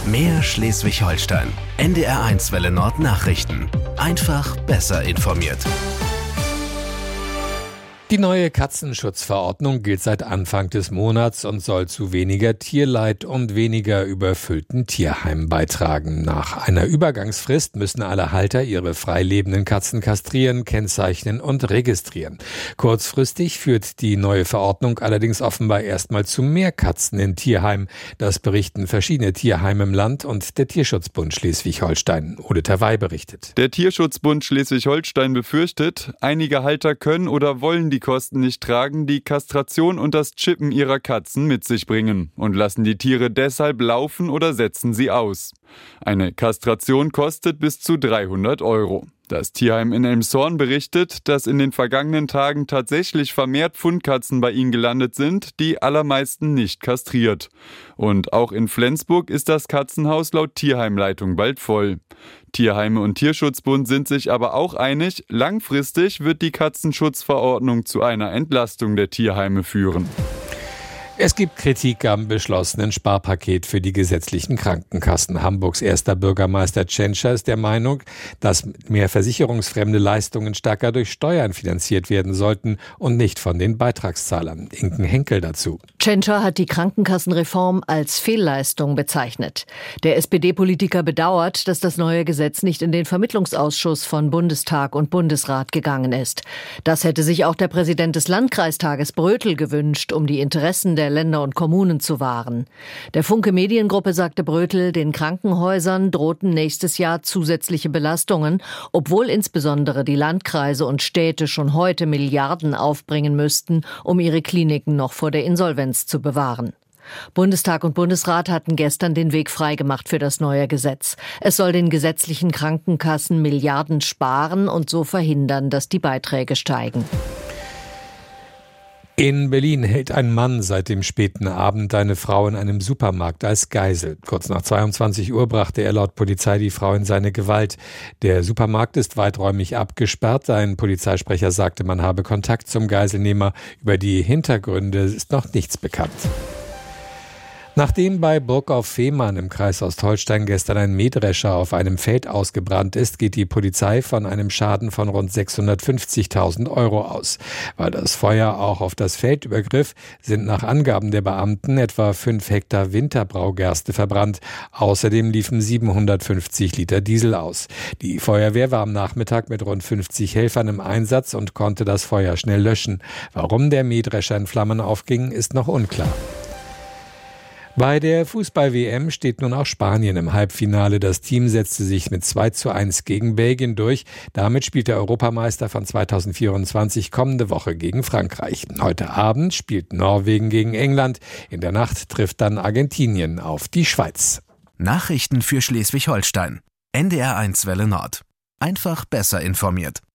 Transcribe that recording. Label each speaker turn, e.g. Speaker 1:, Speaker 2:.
Speaker 1: Mehr Schleswig-Holstein. NDR1 Welle Nord Nachrichten. Einfach besser informiert.
Speaker 2: Die neue Katzenschutzverordnung gilt seit Anfang des Monats und soll zu weniger Tierleid und weniger überfüllten Tierheimen beitragen. Nach einer Übergangsfrist müssen alle Halter ihre freilebenden Katzen kastrieren, kennzeichnen und registrieren. Kurzfristig führt die neue Verordnung allerdings offenbar erstmal zu mehr Katzen in Tierheimen. Das berichten verschiedene Tierheime im Land und der Tierschutzbund Schleswig-Holstein. Ole Terwey berichtet.
Speaker 3: Der Tierschutzbund Schleswig-Holstein befürchtet, einige Halter können oder wollen die Kosten nicht tragen, die Kastration und das Chippen ihrer Katzen mit sich bringen und lassen die Tiere deshalb laufen oder setzen sie aus. Eine Kastration kostet bis zu 300 €. Das Tierheim in Elmshorn berichtet, dass in den vergangenen Tagen tatsächlich vermehrt Fundkatzen bei ihnen gelandet sind, die allermeisten nicht kastriert. Und auch in Flensburg ist das Katzenhaus laut Tierheimleitung bald voll. Tierheime und Tierschutzbund sind sich aber auch einig, langfristig wird die Katzenschutzverordnung zu einer Entlastung der Tierheime führen.
Speaker 2: Es gibt Kritik am beschlossenen Sparpaket für die gesetzlichen Krankenkassen. Hamburgs erster Bürgermeister Tschentscher ist der Meinung, dass mehr versicherungsfremde Leistungen stärker durch Steuern finanziert werden sollten und nicht von den Beitragszahlern. Inken Henkel dazu.
Speaker 4: Tschentscher hat die Krankenkassenreform als Fehlleistung bezeichnet. Der SPD-Politiker bedauert, dass das neue Gesetz nicht in den Vermittlungsausschuss von Bundestag und Bundesrat gegangen ist. Das hätte sich auch der Präsident des Landkreistages Brötel gewünscht, um die Interessen der Länder und Kommunen zu wahren. Der Funke Mediengruppe sagte Brötel, den Krankenhäusern drohten nächstes Jahr zusätzliche Belastungen, obwohl insbesondere die Landkreise und Städte schon heute Milliarden aufbringen müssten, um ihre Kliniken noch vor der Insolvenz zu bewahren. Bundestag und Bundesrat hatten gestern den Weg freigemacht für das neue Gesetz. Es soll den gesetzlichen Krankenkassen Milliarden sparen und so verhindern, dass die Beiträge steigen.
Speaker 2: In Berlin hält ein Mann seit dem späten Abend eine Frau in einem Supermarkt als Geisel. Kurz nach 22 Uhr brachte er laut Polizei die Frau in seine Gewalt. Der Supermarkt ist weiträumig abgesperrt. Ein Polizeisprecher sagte, man habe Kontakt zum Geiselnehmer. Über die Hintergründe ist noch nichts bekannt. Nachdem bei Burg auf Fehmarn im Kreis Ostholstein gestern ein Mähdrescher auf einem Feld ausgebrannt ist, geht die Polizei von einem Schaden von rund 650.000 € aus. Weil das Feuer auch auf das Feld übergriff, sind nach Angaben der Beamten etwa 5 Hektar Winterbraugerste verbrannt. Außerdem liefen 750 Liter Diesel aus. Die Feuerwehr war am Nachmittag mit rund 50 Helfern im Einsatz und konnte das Feuer schnell löschen. Warum der Mähdrescher in Flammen aufging, ist noch unklar. Bei der Fußball-WM steht nun auch Spanien im Halbfinale. Das Team setzte sich mit 2:1 gegen Belgien durch. Damit spielt der Europameister von 2024 kommende Woche gegen Frankreich. Heute Abend spielt Norwegen gegen England. In der Nacht trifft dann Argentinien auf die Schweiz.
Speaker 1: Nachrichten für Schleswig-Holstein. NDR1 Welle Nord. Einfach besser informiert.